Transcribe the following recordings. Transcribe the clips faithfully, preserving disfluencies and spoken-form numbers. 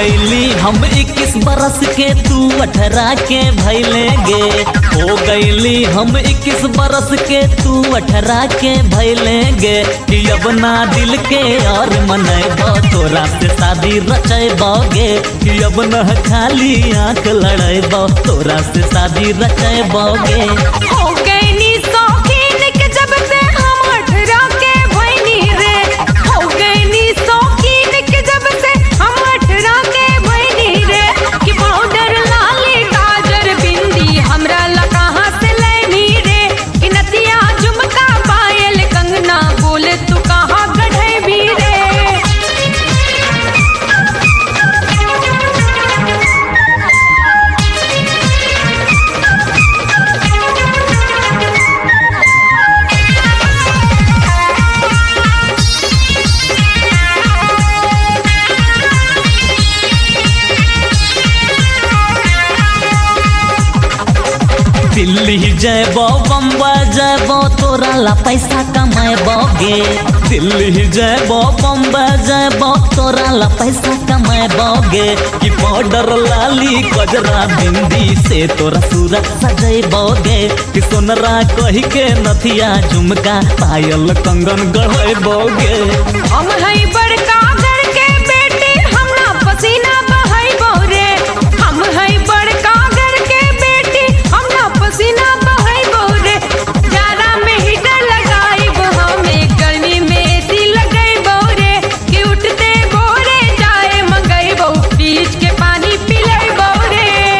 गईली हम इक्कीस बरस के तू अठारह के भैलेंगे। हो गईली हम इक्कीस बरस के तू अठारह के भैलेंगे। कि अब ना दिल के और मनैबो तोरा से शादी रचैबोगे। कि अब न खाली आँख लड़ैबो तोरा से शादी रचैबोगे। हो गईनी शौकीन के जब से हम अठारह के भैनी रे। हो गईनी शौकीन के जब से हम अठारह के भैनी रे। कि पाउडर लाली काजर बिंदी हमरा ला कहाँ से लैनी रे। कि नथिया झुमका पायल कंगना बोले तू कहाँ गढ़े भी रे। दिल्ली जैबो बम्बई जैबो तोरा ला पैसा कमाएबोगे। दिल्ली जैबो बम्बई जैबो तोरा ला पैसा कमाएबोगे। कि पाउडर लाली कजरा बिंदी से तोरा सूरत सजैबोगे। कि सोनरा कही के नथिया झुमका पायल कंगन गढ़ैबोगे। हम हई बड़का घर के बेटी हमरा पसीना बहाइबो रे। हम हई बड़का घर के बेटी हमरा पसीना बहाइबो रे। जाड़ा में हीटर लगाइबो हमें गर्मी में एसी लगाइबो रे। कि उठते भोरे चाय मंगाइबो फ्रिज के पानी पिलाइबो रे।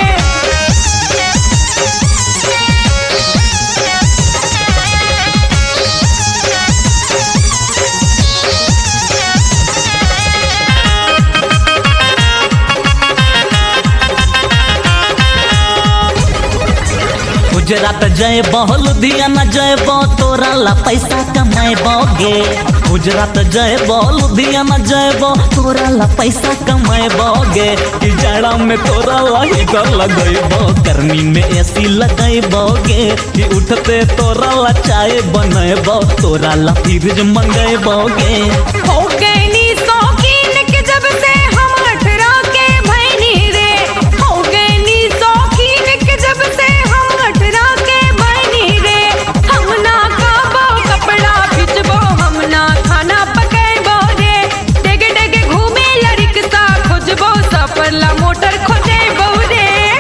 गुजरात जैबो लुधियाना जैबो तोरा ला पैसा कमाएबोगे। गुजरात जैबो लुधियाना जैबो तोरा ला पैसा कमाएबोगे। कि जाड़ा में तोरा ला हीटर लगैबो गर्मी में एसी लगैबोगे। कि उठते तोरा ला चाय बनैबो तोरा ला फ्रिज मंगैबोगे। हो गईनी शौकीन के जब से हम अठारह के भैनी रे। हो गईनी शौकीन के जब से हम अठारह के भैनी रे। हम ना खाबो कपड़ा खिंचबो हम ना खाना पकाइबो रे। डेगे डेगे घूमे ला रिक्शा खोजबो सफर ला मोटर खोजेबो रे।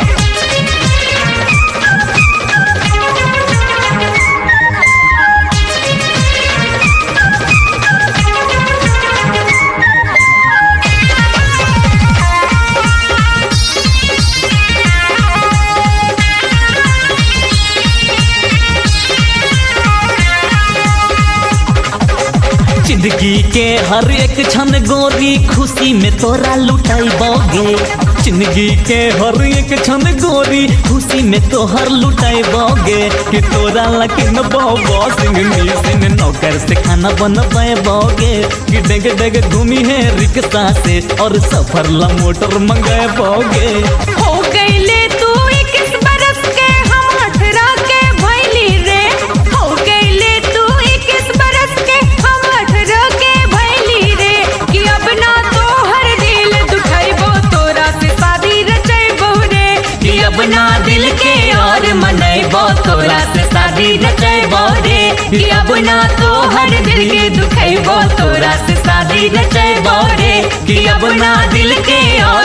जिंदगी के हर एक क्षण गोरी खुशी में तोरा लुटाइबोगे। जिंदगी के हर एक क्षण गोरी खुशी में तोहर लुटाइबोगे। कि तोरा लकिन बाबा सिंह मिसिन नौकर से खाना बनवाइबोगे। कि डेग डेग घूमी है रिक्शा से और सफर ला मोटर मंगाइबोगे। हो गईले तू इक्कीस बरस के हम अठारह के भैली रे। हो गईले तू इक्कीस बरस के हम अठारह के भैली रे। कि अब ना तोहर दिल दुखाइबो तोरा से शादी रचैबो रे। कि अब ना दिल के और मनैबो तोरा से शादी रचैबो रे। कि अब ना तोहर दिल के दुखैबो तोरा से शादी रचैबो रे। कि अब ना दिल के और